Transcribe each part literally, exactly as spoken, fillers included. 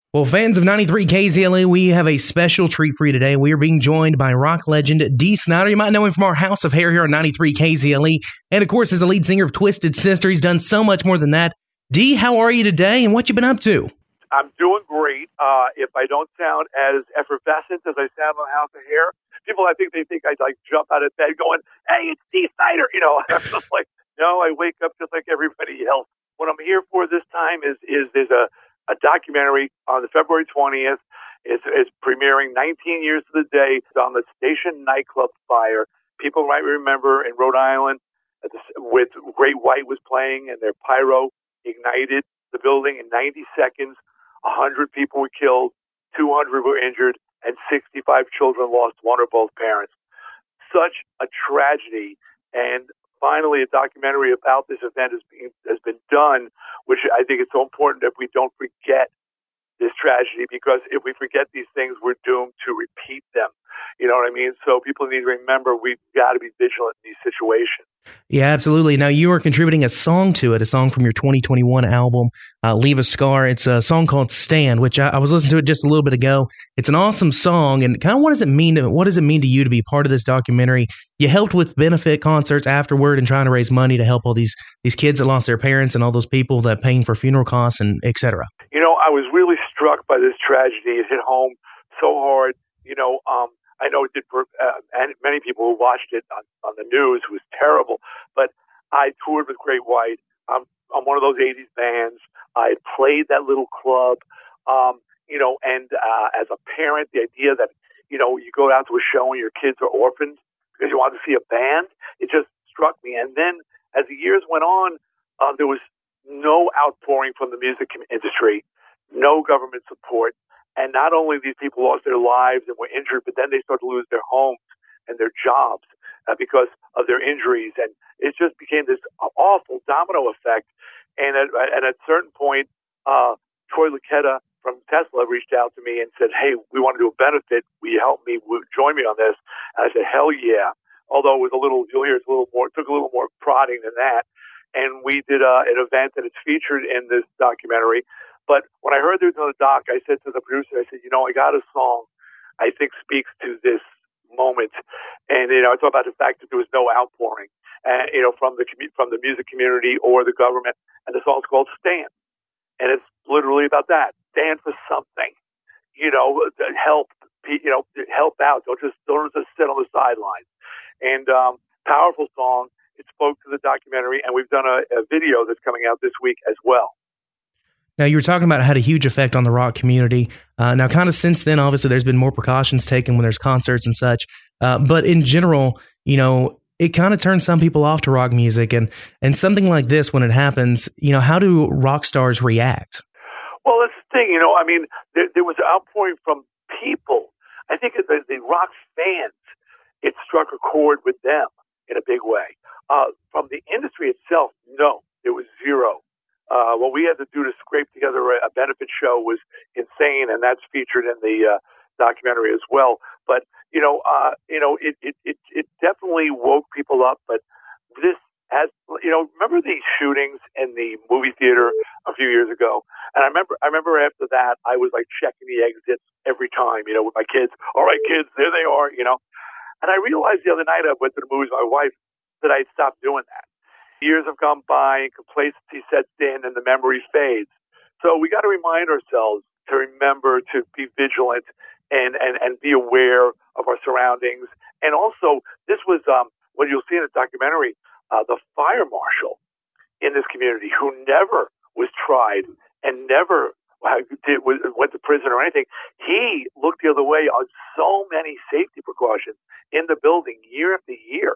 Well, fans of ninety-three K Z L E, we have a special treat for you today. We are being joined by rock legend Dee Snider. You might know him from our House of Hair here on ninety-three K Z L E. And, of course, as the lead singer of Twisted Sister, he's done so much more than that. Dee, how are you today, and what you been up to? I'm doing great. Uh, if I don't sound as effervescent as I sound on House of Hair, people, I think they think I like jump out of bed going, "Hey, it's Dee Snider," you know. I'm just like, no, I wake up just like everybody else. What I'm here for this time is is there's a, a documentary on the February twentieth. It's, it's premiering nineteen years to the day. It's on the Station nightclub fire. People might remember in Rhode Island at the, with Great White was playing and their pyro ignited the building in ninety seconds. one hundred people were killed, two hundred were injured, and sixty-five children lost one or both parents. Such a tragedy. And finally, a documentary about this event has been, has been done, which I think it's so important that we don't forget this tragedy, because if we forget these things, we're doomed to repeat them. You know what I mean? So people need to remember we've got to be vigilant in these situations. Yeah, absolutely. Now, you are contributing a song to it, a song from your twenty twenty-one album, uh, Leave a Scar. It's a song called Stand, which I, I was listening to it just a little bit ago. It's an awesome song, and kind of what does it mean to what does it mean to you to be part of this documentary? You helped with benefit concerts afterward and trying to raise money to help all these these kids that lost their parents and all those people that paying for funeral costs and et cetera. You know, I was really struck by this tragedy. It hit home so hard. You know, um, I know it did for uh, and many people who watched it on, on the news. It was terrible. But I toured with Great White. I'm, I'm one of those eighties bands. I played that little club. Um, you know, and uh, as a parent, the idea that, you know, you go out to a show and your kids are orphans because you want to see a band, it just struck me. And then as the years went on, uh, there was no outpouring from the music industry, no government support. And not only these people lost their lives and were injured, but then they started to lose their homes and their jobs uh, because of their injuries. And it just became this awful domino effect. And at, at a certain point, uh, Troy Luccketta from Tesla reached out to me and said, "Hey, we want to do a benefit. Will you help me? Will you join me on this?" And I said, "Hell yeah." Although it was a little, you'll hear it's a little more, it took a little more prodding than that. And we did uh, an event that is featured in this documentary. But when I heard there was another doc, I said to the producer, I said, you know, I got a song I think speaks to this moment. And, you know, I talk about the fact that there was no outpouring, uh, you know, from the from the music community or the government. And the song's called Stand. And it's literally about that. Stand for something, you know, help, you know, help out. Don't just, don't just sit on the sidelines. And um, powerful song. It spoke to the documentary. And we've done a, a video that's coming out this week as well. Now, you were talking about it had a huge effect on the rock community. Uh, now, kind of since then, obviously, there's been more precautions taken when there's concerts and such. Uh, but in general, you know, it kind of turns some people off to rock music. And, and something like this, when it happens, you know, how do rock stars react? Well, that's the thing. You know, I mean, there, there was an outpouring from people. I think the, the rock fans, it struck a chord with them in a big way. Uh, from the industry itself, no, there was zero. Uh, what we had to do to scrape together a benefit show was insane, and that's featured in the uh, documentary as well. But you know, uh, you know, it, it it it definitely woke people up. But this has, you know, remember the shootings in the movie theater a few years ago? And I remember, I remember after that, I was like checking the exits every time, you know, with my kids. All right, kids, there they are, you know. And I realized the other night I went to the movies with my wife that I stopped doing that. Years have gone by, and complacency sets in, and the memory fades. So we got to remind ourselves to remember to be vigilant and, and, and be aware of our surroundings. And also, this was um, what you'll see in the documentary, uh, the fire marshal in this community who never was tried and never did, went to prison or anything. He looked the other way on so many safety precautions in the building year after year.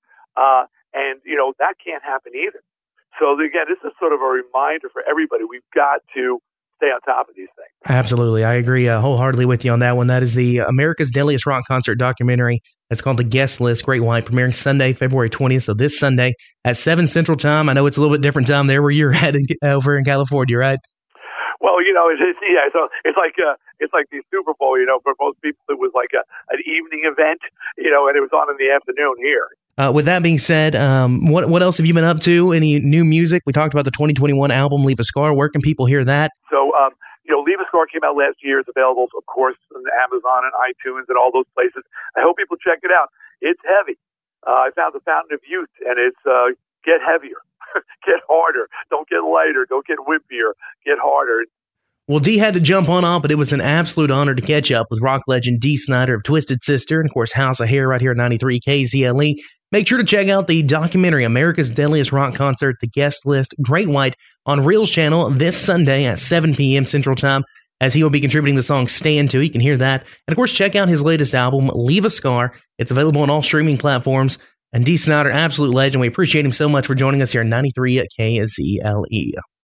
Uh, And, you know, that can't happen either. So, again, this is sort of a reminder for everybody. We've got to stay on top of these things. Absolutely. I agree uh, wholeheartedly with you on that one. That is the America's Deadliest Rock Concert documentary. It's called The Guest List, Great White, premiering Sunday, February twentieth. So this Sunday at seven Central Time. I know it's a little bit different time there where you're at in, over in California, right? Well, you know, it's, it's yeah, so it's like uh, it's like the Super Bowl. You know, for most people, it was like a, an evening event. You know, and it was on in the afternoon here. Uh, with that being said, um, what what else have you been up to? Any new music? We talked about the twenty twenty-one album, Leave a Scar. Where can people hear that? So, um, you know, Leave a Scar came out last year. It's available, of course, on Amazon and iTunes and all those places. I hope people check it out. It's heavy. Uh, I found the Fountain of Youth, and it's uh, get heavier, get harder. Don't get lighter. Don't get whippier. Get harder. Well, Dee had to jump on up, but it was an absolute honor to catch up with rock legend Dee Snider of Twisted Sister and, of course, House of Hair right here at ninety-three K Z L E. Make sure to check out the documentary America's Deadliest Rock Concert, The Guest List, Great White, on Reelz Channel this Sunday at seven p.m. Central Time, as he will be contributing the song Stand To. You can hear that. And, of course, check out his latest album, Leave a Scar. It's available on all streaming platforms. And Dee Snider, absolute legend. We appreciate him so much for joining us here at ninety-three K Z L E.